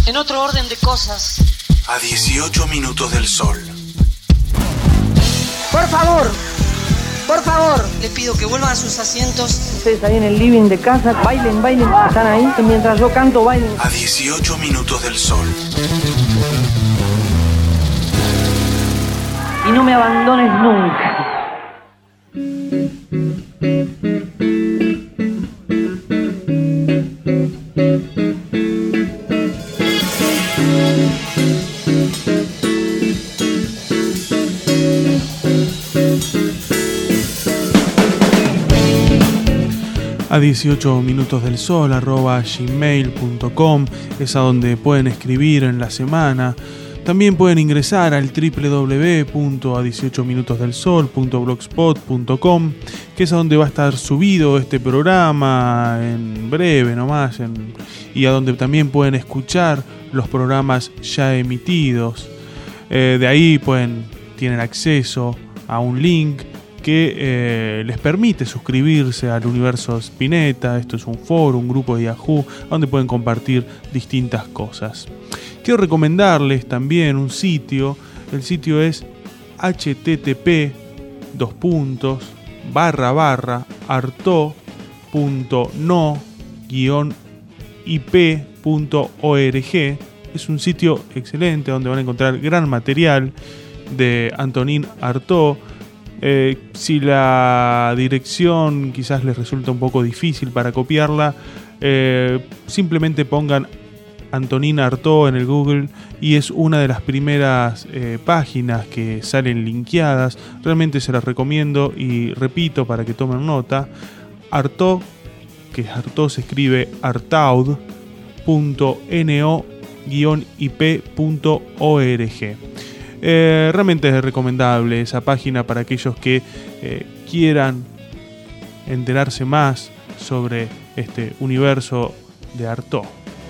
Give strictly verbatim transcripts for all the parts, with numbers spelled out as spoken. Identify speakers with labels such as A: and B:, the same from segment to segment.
A: En otro orden de cosas.
B: A dieciocho minutos del sol.
A: Por favor, por favor, les pido que vuelvan a sus asientos.
C: Ustedes ahí en el living de casa, bailen, bailen, están ahí, y mientras yo canto, bailen.
B: A dieciocho minutos del sol.
C: Y no me abandones nunca.
D: A dieciocho minutos del sol arroba gmail punto com es a donde pueden escribir en la semana. También pueden ingresar al doble u doble u doble u punto a dieciocho minutos del sol punto blogspot punto com, que es a donde va a estar subido este programa en breve nomás, en, y a donde también pueden escuchar los programas ya emitidos. Eh, de ahí pueden, tienen acceso a un link que eh, les permite suscribirse al Universo Spinetta. Esto es un foro, un grupo de Yahoo, donde pueden compartir distintas cosas. Quiero recomendarles también un sitio. El sitio es http dos puntos barra barra arto punto no guión ip punto org. Es un sitio excelente donde van a encontrar gran material de Antonín Artaud. Eh, si la dirección quizás les resulta un poco difícil para copiarla, eh, simplemente pongan Antonín Artaud en el Google y es una de las primeras eh, páginas que salen linkeadas. Realmente se las recomiendo y repito para que tomen nota. Artaud, que Artaud se escribe artaud punto no guión ip punto org. Eh, realmente es recomendable esa página para aquellos que eh, quieran enterarse más sobre este universo de Artaud.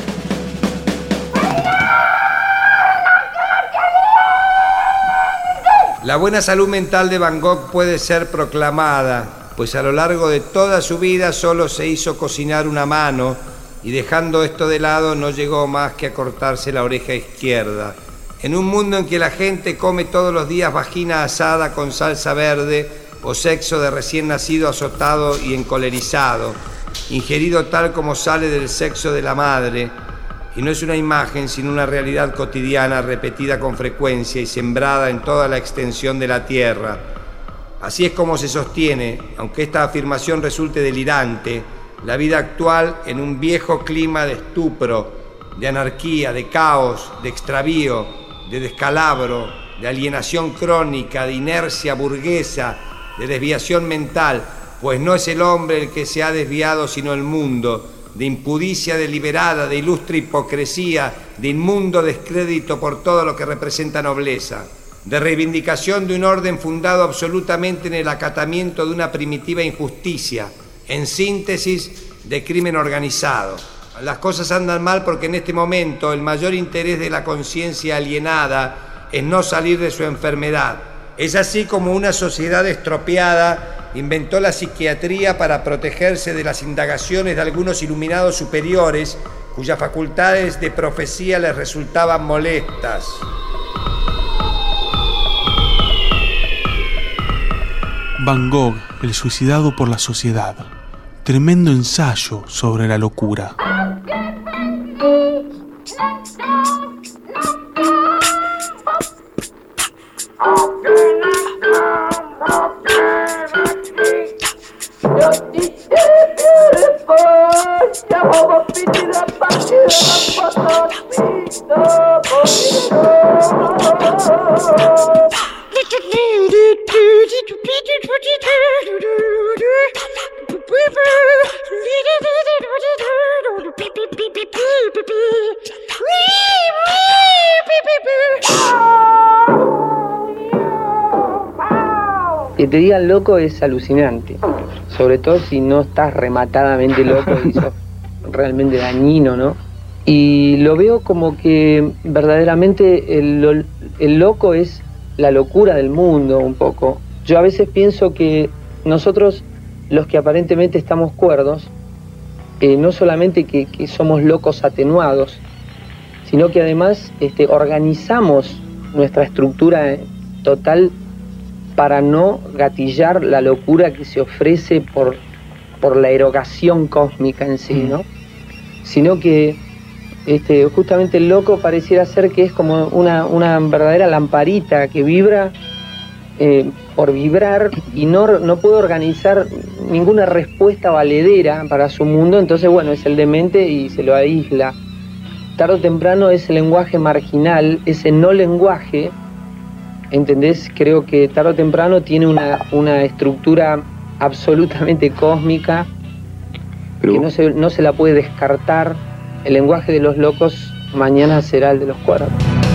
E: La buena salud mental de Van Gogh puede ser proclamada, pues a lo largo de toda su vida solo se hizo cocinar una mano y dejando esto de lado no llegó más que a cortarse la oreja izquierda. En un mundo en que la gente come todos los días vagina asada con salsa verde o sexo de recién nacido azotado y encolerizado, ingerido tal como sale del sexo de la madre, y no es una imagen sino una realidad cotidiana repetida con frecuencia y sembrada en toda la extensión de la tierra. Así es como se sostiene, aunque esta afirmación resulte delirante, la vida actual en un viejo clima de estupro, de anarquía, de caos, de extravío, de descalabro, de alienación crónica, de inercia burguesa, de desviación mental, pues no es el hombre el que se ha desviado sino el mundo, de impudicia deliberada, de ilustre hipocresía, de inmundo descrédito por todo lo que representa nobleza, de reivindicación de un orden fundado absolutamente en el acatamiento de una primitiva injusticia, en síntesis, de crimen organizado. Las cosas andan mal porque en este momento el mayor interés de la conciencia alienada es no salir de su enfermedad. Es así como una sociedad estropeada inventó la psiquiatría para protegerse de las indagaciones de algunos iluminados superiores cuyas facultades de profecía les resultaban molestas.
D: Van Gogh, el suicidado por la sociedad. Tremendo ensayo sobre la locura.
C: Que te digan loco es alucinante, sobre todo si no estás rematadamente loco y sos realmente dañino, ¿no? Y lo veo como que verdaderamente el, el loco es la locura del mundo un poco. Yo a veces pienso que nosotros, los que aparentemente estamos cuerdos, eh, no solamente que, que somos locos atenuados, sino que además este, organizamos nuestra estructura total para no gatillar la locura que se ofrece por, por la erogación cósmica en sí, ¿no? Sino que este, justamente el loco pareciera ser que es como una, una verdadera lamparita que vibra eh, por vibrar y no, no puede organizar ninguna respuesta valedera para su mundo, entonces bueno, es el demente y se lo aísla. Tarde o temprano ese lenguaje marginal, ese no lenguaje, ¿entendés? Creo que tarde o temprano tiene una, una estructura absolutamente cósmica. Pero... que no se, no se la puede descartar. El lenguaje de los locos mañana será el de los cuervos.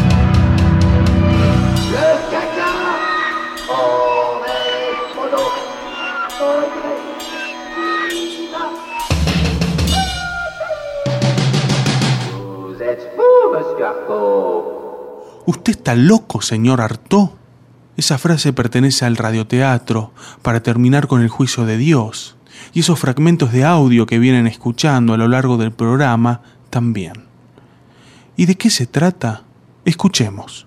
D: ¿Usted está loco, señor Artaud? Esa frase pertenece al radioteatro para terminar con el juicio de Dios, y esos fragmentos de audio que vienen escuchando a lo largo del programa también. ¿Y de qué se trata? Escuchemos.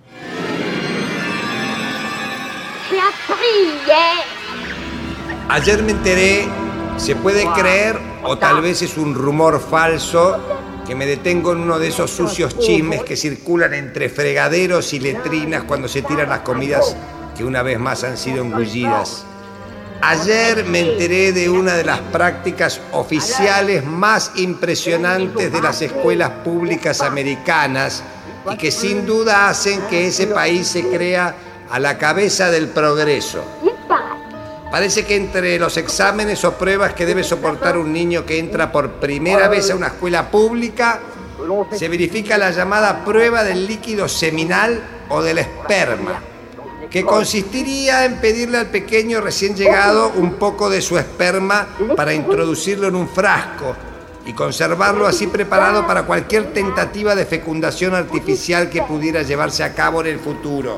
E: Ayer me enteré, se puede creer, o tal vez es un rumor falso, que me detengo en uno de esos sucios chismes que circulan entre fregaderos y letrinas cuando se tiran las comidas que una vez más han sido engullidas. Ayer me enteré de una de las prácticas oficiales más impresionantes de las escuelas públicas americanas y que sin duda hacen que ese país se crea a la cabeza del progreso. Parece que entre los exámenes o pruebas que debe soportar un niño que entra por primera vez a una escuela pública, se verifica la llamada prueba del líquido seminal o del esperma, que consistiría en pedirle al pequeño recién llegado un poco de su esperma para introducirlo en un frasco y conservarlo así preparado para cualquier tentativa de fecundación artificial que pudiera llevarse a cabo en el futuro.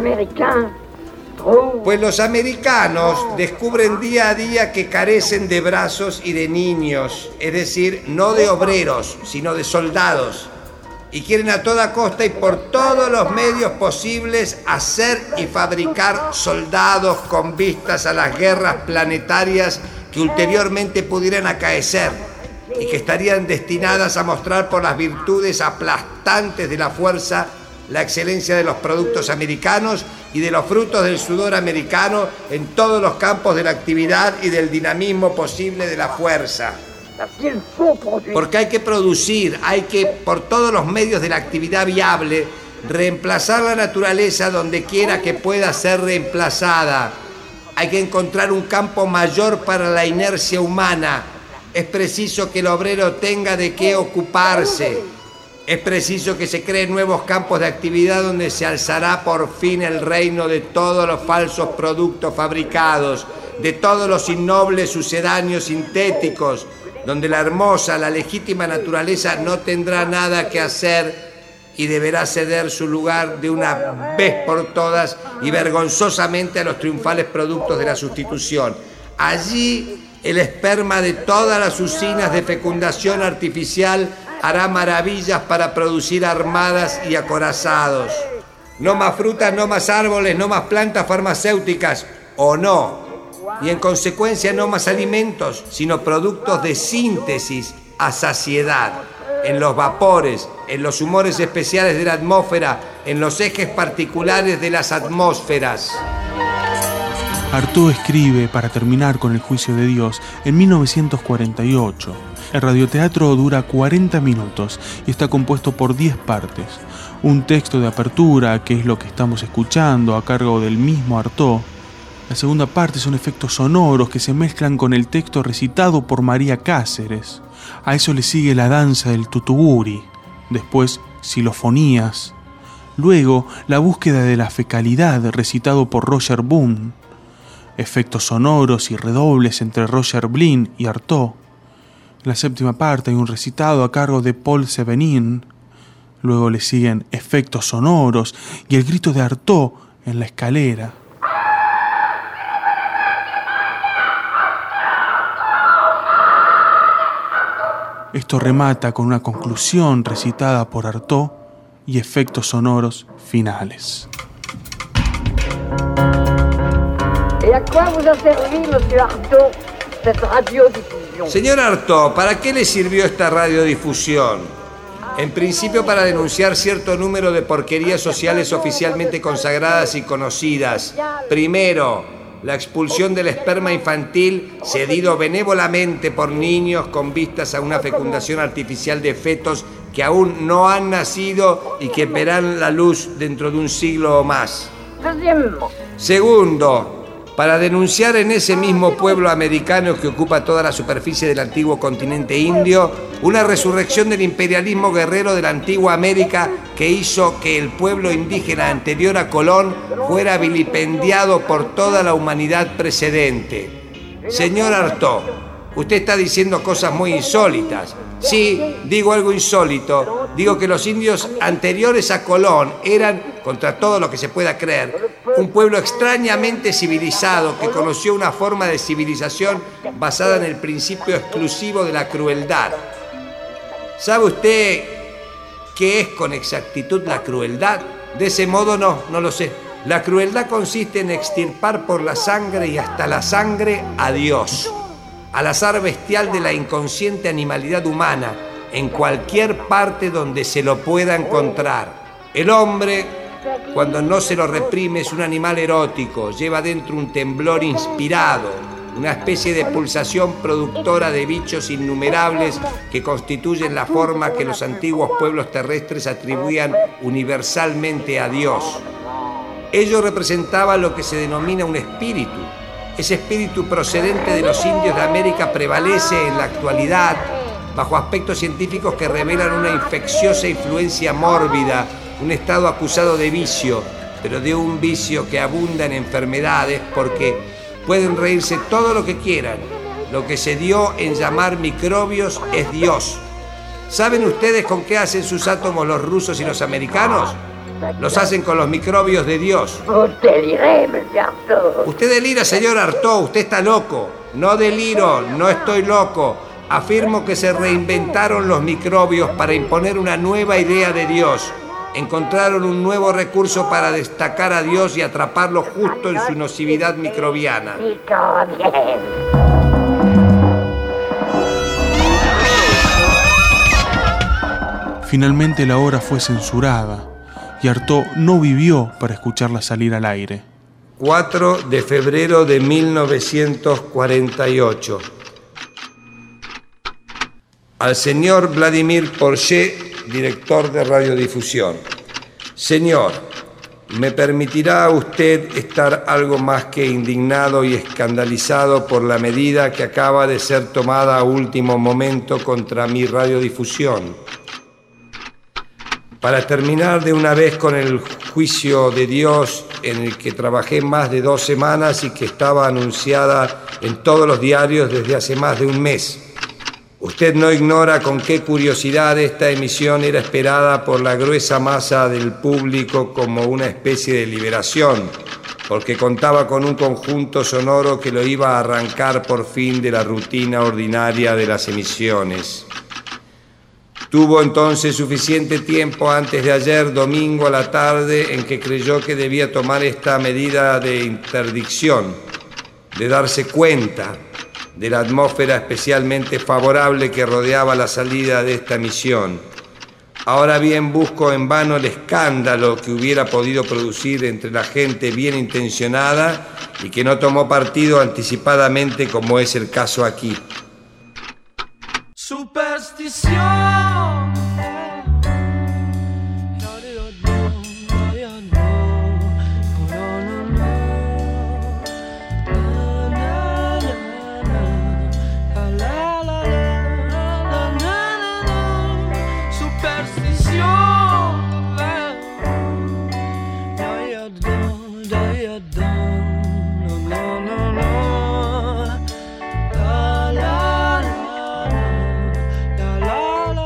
E: Pues los americanos descubren día a día que carecen de brazos y de niños, es decir, no de obreros, sino de soldados, y quieren a toda costa y por todos los medios posibles hacer y fabricar soldados con vistas a las guerras planetarias que ulteriormente pudieran acaecer y que estarían destinadas a mostrar por las virtudes aplastantes de la fuerza la excelencia de los productos americanos y de los frutos del sudor americano en todos los campos de la actividad y del dinamismo posible de la fuerza. Porque hay que producir, hay que, por todos los medios de la actividad viable, reemplazar la naturaleza donde quiera que pueda ser reemplazada. Hay que encontrar un campo mayor para la inercia humana. Es preciso que el obrero tenga de qué ocuparse. Es preciso que se creen nuevos campos de actividad donde se alzará por fin el reino de todos los falsos productos fabricados, de todos los innobles sucedáneos sintéticos, donde la hermosa, la legítima naturaleza no tendrá nada que hacer y deberá ceder su lugar de una vez por todas y vergonzosamente a los triunfales productos de la sustitución. Allí el esperma de todas las usinas de fecundación artificial hará maravillas para producir armadas y acorazados. No más frutas, no más árboles, no más plantas farmacéuticas, o no. Y en consecuencia no más alimentos, sino productos de síntesis a saciedad, en los vapores, en los humores especiales de la atmósfera, en los ejes particulares de las atmósferas.
D: Artaud escribe, para terminar con el juicio de Dios, en mil novecientos cuarenta y ocho. El radioteatro dura cuarenta minutos y está compuesto por diez partes. Un texto de apertura, que es lo que estamos escuchando, a cargo del mismo Artaud. La segunda parte son efectos sonoros que se mezclan con el texto recitado por María Cáceres. A eso le sigue la danza del tutuguri, después xilofonías. Luego, la búsqueda de la fecalidad, recitado por Roger Boone. Efectos sonoros y redobles entre Roger Blin y Artaud. En la séptima parte hay un recitado a cargo de Paul Sevenin. Luego le siguen efectos sonoros y el grito de Artaud en la escalera. Esto remata con una conclusión recitada por Artaud y efectos sonoros finales.
F: Et à quoi vous a servi, monsieur Artaud, cette radiodiffusion?
E: Señor Artaud, ¿para qué le sirvió esta radiodifusión? En principio para denunciar cierto número de porquerías sociales oficialmente consagradas y conocidas. Primero, la expulsión del esperma infantil cedido benévolamente por niños con vistas a una fecundación artificial de fetos que aún no han nacido y que verán la luz dentro de un siglo o más. Segundo, para denunciar en ese mismo pueblo americano que ocupa toda la superficie del antiguo continente indio, una resurrección del imperialismo guerrero de la antigua América que hizo que el pueblo indígena anterior a Colón fuera vilipendiado por toda la humanidad precedente. Señor Artaud, usted está diciendo cosas muy insólitas. Sí, digo algo insólito. Digo que los indios anteriores a Colón eran, contra todo lo que se pueda creer, un pueblo extrañamente civilizado que conoció una forma de civilización basada en el principio exclusivo de la crueldad. ¿Sabe usted qué es con exactitud la crueldad? De ese modo no, no lo sé. La crueldad consiste en extirpar por la sangre y hasta la sangre a Dios, al azar bestial de la inconsciente animalidad humana, en cualquier parte donde se lo pueda encontrar. El hombre, cuando no se lo reprime, es un animal erótico, lleva dentro un temblor inspirado, una especie de pulsación productora de bichos innumerables que constituyen la forma que los antiguos pueblos terrestres atribuían universalmente a Dios. Ello representaba lo que se denomina un espíritu. Ese espíritu procedente de los indios de América prevalece en la actualidad bajo aspectos científicos que revelan una infecciosa influencia mórbida, un estado acusado de vicio, pero de un vicio que abunda en enfermedades porque pueden reírse todo lo que quieran. Lo que se dio en llamar microbios es Dios. ¿Saben ustedes con qué hacen sus átomos los rusos y los americanos? Los hacen con los microbios de Dios. Usted delira, señor Artaud, usted está loco. No deliro, no estoy loco. Afirmo que se reinventaron los microbios para imponer una nueva idea de Dios. Encontraron un nuevo recurso para destacar a Dios y atraparlo justo en su nocividad microbiana.
D: Finalmente la obra fue censurada y Artaud no vivió para escucharla salir al aire.
E: cuatro de febrero de mil novecientos cuarenta y ocho. Al señor Vladimir Porchet, director de radiodifusión. Señor, ¿me permitirá usted estar algo más que indignado y escandalizado por la medida que acaba de ser tomada a último momento contra mi radiodifusión? Para terminar de una vez con el juicio de Dios en el que trabajé más de dos semanas y que estaba anunciada en todos los diarios desde hace más de un mes. Usted no ignora con qué curiosidad esta emisión era esperada por la gruesa masa del público como una especie de liberación, porque contaba con un conjunto sonoro que lo iba a arrancar por fin de la rutina ordinaria de las emisiones. Tuvo entonces suficiente tiempo antes de ayer domingo a la tarde en que creyó que debía tomar esta medida de interdicción, de darse cuenta de la atmósfera especialmente favorable que rodeaba la salida de esta misión. Ahora bien, busco en vano el escándalo que hubiera podido producir entre la gente bien intencionada y que no tomó partido anticipadamente, como es el caso aquí.
G: Superstición. La la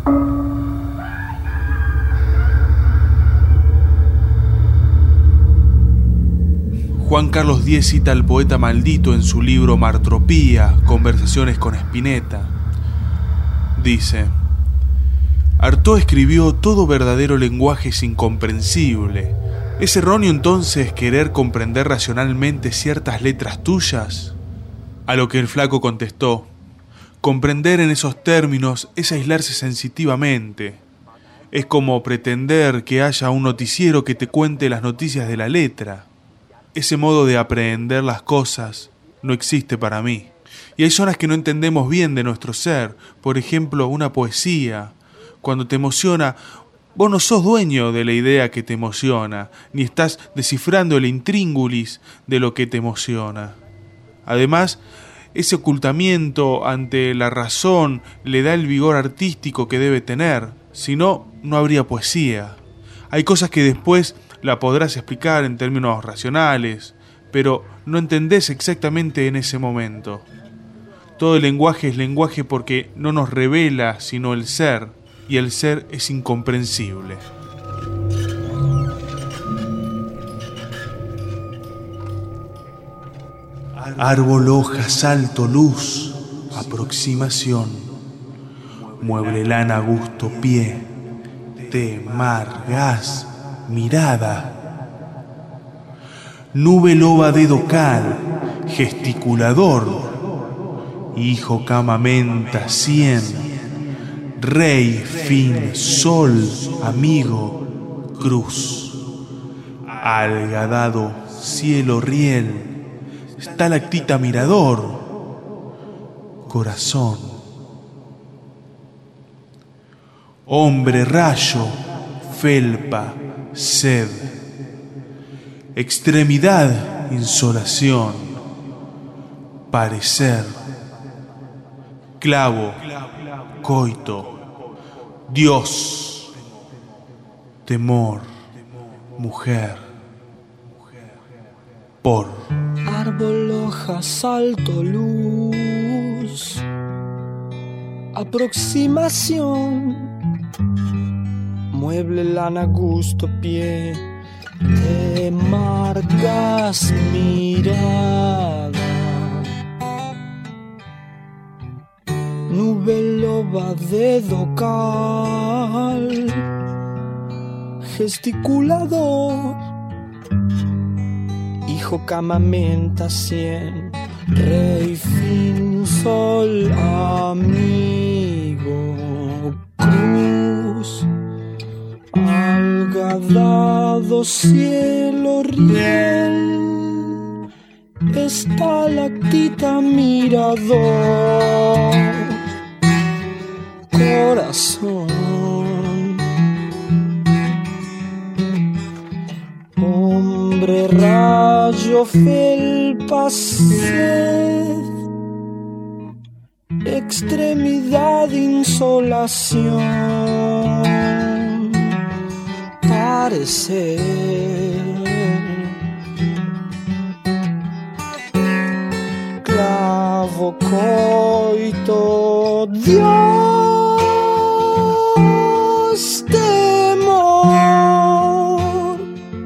D: Juan Carlos Diez cita al poeta maldito en su libro Martropía, Conversaciones con Spinetta. Dice: Artaud escribió: todo verdadero lenguaje es incomprensible. ¿Es erróneo entonces querer comprender racionalmente ciertas letras tuyas? A lo que el flaco contestó: comprender en esos términos es aislarse sensitivamente. Es como pretender que haya un noticiero que te cuente las noticias de la letra. Ese modo de aprehender las cosas no existe para mí. Y hay zonas que no entendemos bien de nuestro ser. Por ejemplo, una poesía. Cuando te emociona, vos no sos dueño de la idea que te emociona, ni estás descifrando el intríngulis de lo que te emociona. Además, ese ocultamiento ante la razón le da el vigor artístico que debe tener. Si no, no habría poesía. Hay cosas que después la podrás explicar en términos racionales, pero no entendés exactamente en ese momento. Todo el lenguaje es lenguaje porque no nos revela sino el ser, y el ser es incomprensible. Árbol, hoja, salto, luz, aproximación. Mueble, lana, gusto, pie, té, mar, gas, mirada. Nube, loba, dedo, cal, gesticulador. Hijo, cama, menta, cien. Rey, fin, sol, amigo, cruz. Alga, dado, cielo, riel. Estalactita, mirador. Corazón. Hombre, rayo, felpa, sed. Extremidad, insolación. Parecer. Clavo, coito. Dios. Temor. Mujer. Por.
G: Árbol, hoja, salto, luz. Aproximación. Mueble, lana, gusto, pie. Te marcas mirada. Nube, loba, dedo, cal. Gesticulador. Hijo, cama, menta, cien. Rey, fin, sol, amigo, cruz. Alga, dado, cielo, riel. Estalactita, mirador. Corazón. Hombre, rayo, felpa, sed. Extremidad, insolación. Parecer. Clavo, coito, Dios, temor.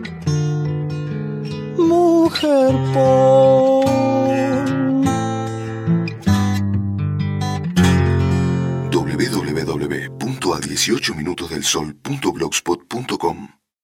G: Mujer, por.
H: w w w punto a dieciocho minutos del sol punto blogspot punto com